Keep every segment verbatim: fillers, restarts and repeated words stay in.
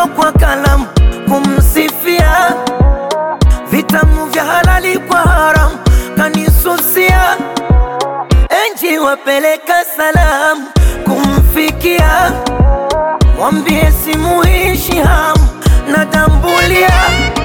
wino kwa kalamu kumsifia, vitamu vya halali kwa haramu kanisusia. Enji wapeleka salamu kumfikia, mwambie simuishi hamu natambulia.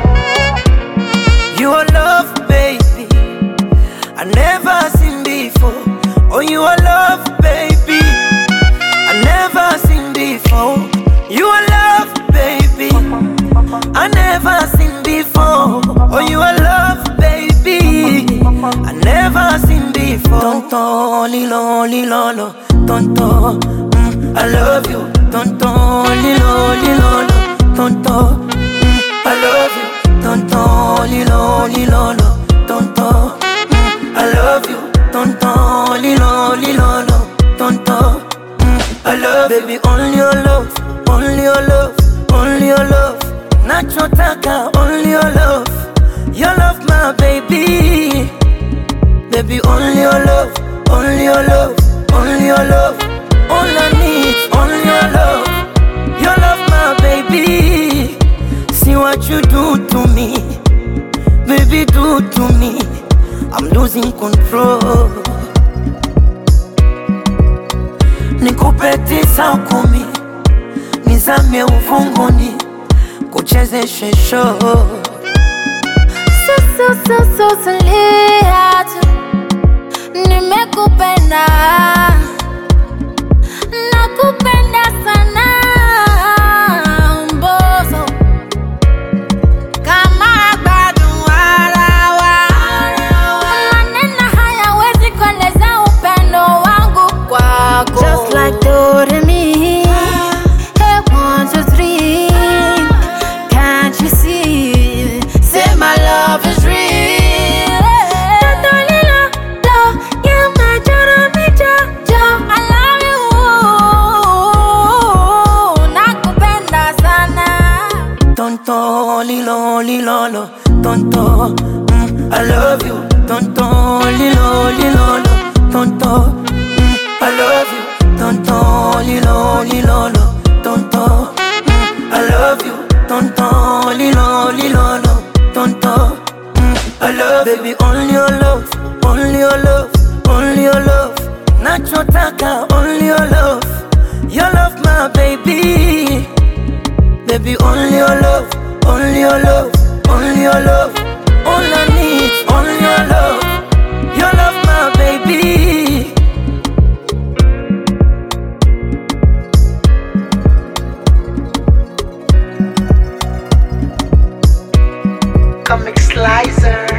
Your love baby I never seen before. Oh, your love baby I never seen before. Your love baby I never seen before. Oh, your love baby I never seen before. Tonto lilo lilo lo, tonto mm, I love you. Tonto lilo lilo lo, tonto mm, I love you. Tonto lilo lilo lo, tonto mm, I love you. Tonto lilo lilo lo, tonto mm, I love you. Baby, only your love, only your love, only your love. Nachotaka only your love, your love my baby. Baby, only your love, only your love, only your love. All I need, only your love, your love my baby. See what you do to me, baby, do to me. I'm losing control. Nikupe tisa kumi, nizame uvunguni, kuchezeshe show. So so so so tulia tu, nimekupenda, nakupenda sana mbozo. Kama bado warawa, maneno hayawezi kueleza upendo wangu kwako. Just like Doremi, hey one two three, can't you see? Say my love is real. Tonto lilo lilo lo, tonto mm, I love you. Tonto lilo lilo lo, tonto mm, I love you. Tonto lilo lilo lo, tonto mm, I love you. Tonto lilo lilo lo, tonto mm, I love you. Baby, only your love, only your love, only your love. Nachotaka only your love, your love my baby. Baby, only your love, only your love, only your love. All I need, only your love, your love my baby. Comic Slicer.